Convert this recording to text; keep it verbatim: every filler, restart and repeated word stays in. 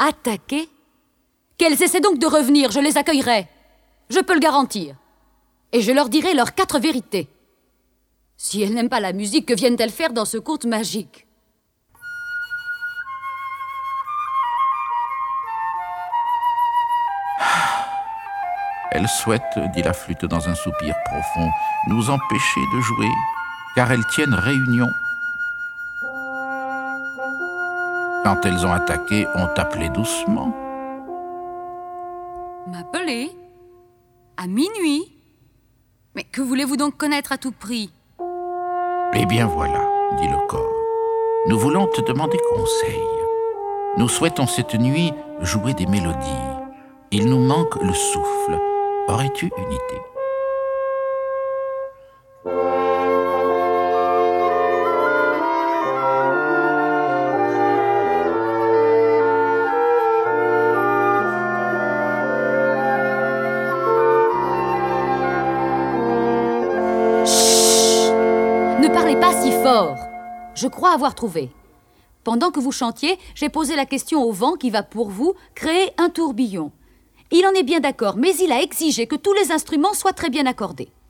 Attaquer? Qu'elles essaient donc de revenir, je les accueillerai. Je peux le garantir. Et je leur dirai leurs quatre vérités. Si elles n'aiment pas la musique, que viennent-elles faire dans ce conte magique? Elles souhaitent, dit la flûte dans un soupir profond, nous empêcher de jouer, car elles tiennent réunion. Quand elles ont attaqué, on appelé doucement. M'appeler? À minuit? Mais que voulez-vous donc connaître à tout prix? Eh bien voilà, dit le corps. Nous voulons te demander conseil. Nous souhaitons cette nuit jouer des mélodies. Il nous manque le souffle. Aurais-tu une idée? Ne parlez pas si fort. Je crois avoir trouvé. Pendant que vous chantiez, j'ai posé la question au vent qui va pour vous créer un tourbillon. Il en est bien d'accord, mais il a exigé que tous les instruments soient très bien accordés.